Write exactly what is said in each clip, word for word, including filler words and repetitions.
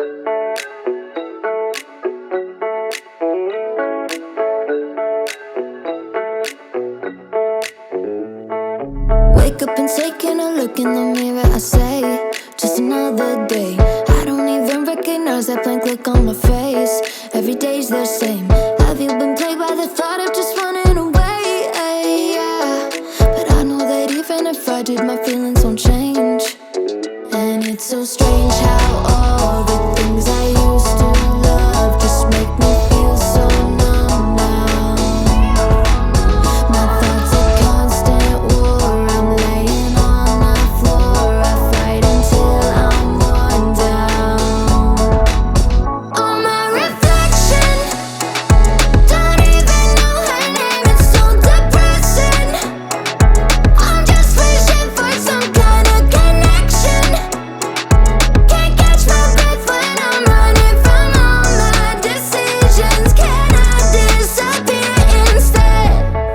Wake up and taking a look in the mirror, I say, just another day. I don't even recognize that blank look on my face. Every day's the same. Have you been plagued by the thought of just running away? Yeah. But I know that even if I did, my feelings won't change. And it's so strange how all the things I used to love just make me feel so numb now. My thoughts a constant war. I'm laying on the floor. I fight until I'm worn down. Oh, my reflection, don't even know her name. It's so depressing. I'm just wishing for some kind of connection. Can't catch my breath when I'm running from all my decisions. Can I disappear instead?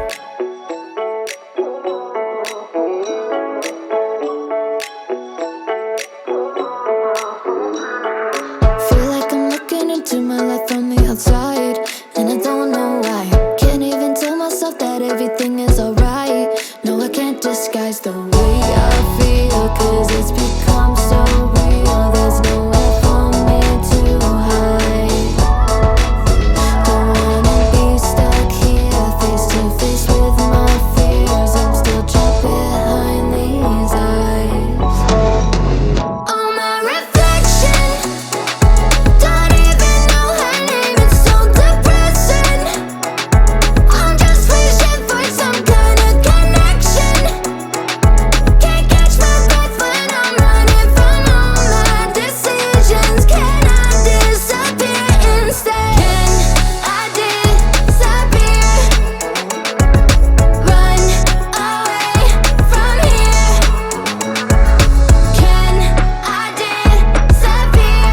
Feel like I'm looking into my life from the outside, and I don't know why. Can't even tell myself that everything is alright. No, I can't disguise the way I feel, cause it's become so real. There's nowhere for me to hide. Don't wanna be stuck here, face to face with my fears. I'm still trapped behind these eyes. Oh, my reflection, don't even know her name. It's so depressing. I'm just wishing for some kind of connection. Can't catch my breath when I'm running from all my decisions. Can I disappear instead? Can I disappear? Run away from here. Can I disappear?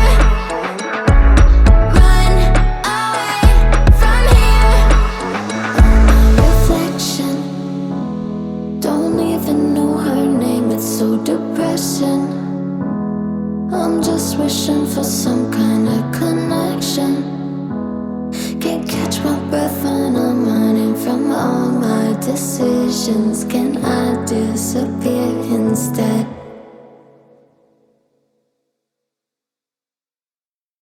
Run away from here. Oh, my reflection, don't even know her name. It's so depressing. I'm just wishing for some kind of connection. Can't catch my breath when I'm running from all my decisions. Can I disappear instead?